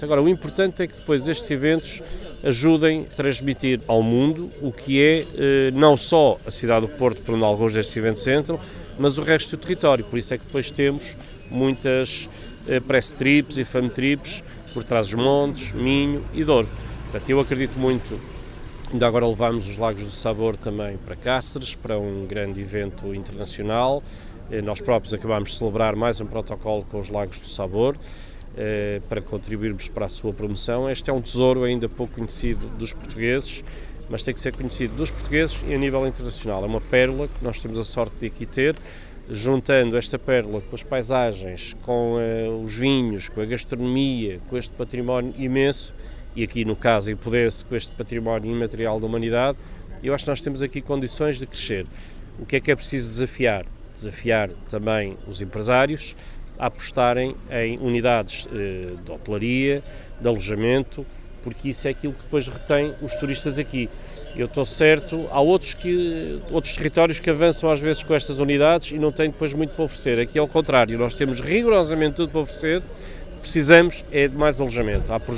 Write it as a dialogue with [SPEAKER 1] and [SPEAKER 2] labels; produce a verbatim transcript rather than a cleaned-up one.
[SPEAKER 1] Agora, o importante é que depois estes eventos ajudem a transmitir ao mundo o que é eh, não só a cidade do Porto, por onde alguns destes eventos entram, mas o resto do território. Por isso é que depois temos muitas eh, press trips e fan trips por trás dos montes, Minho e Douro. Portanto, eu acredito muito. Ainda agora levamos os Lagos do Sabor também para Cáceres, para um grande evento internacional. Eh, nós próprios acabamos de celebrar mais um protocolo com os Lagos do Sabor, eh, para contribuirmos para a sua promoção. Este é um tesouro ainda pouco conhecido dos portugueses, mas tem que ser conhecido dos portugueses e a nível internacional. É uma pérola que nós temos a sorte de aqui ter, juntando esta pérola com as paisagens, com uh, os vinhos, com a gastronomia, com este património imenso, e aqui no caso em Podense com este património imaterial da humanidade. Eu acho que nós temos aqui condições de crescer. O que é que é preciso desafiar? Desafiar também os empresários a apostarem em unidades uh, de hotelaria, de alojamento, porque isso é aquilo que depois retém os turistas aqui. Eu estou certo, há outros, que, outros territórios que avançam às vezes com estas unidades e não têm depois muito para oferecer. Aqui é o contrário, nós temos rigorosamente tudo para oferecer, precisamos é de mais alojamento. Há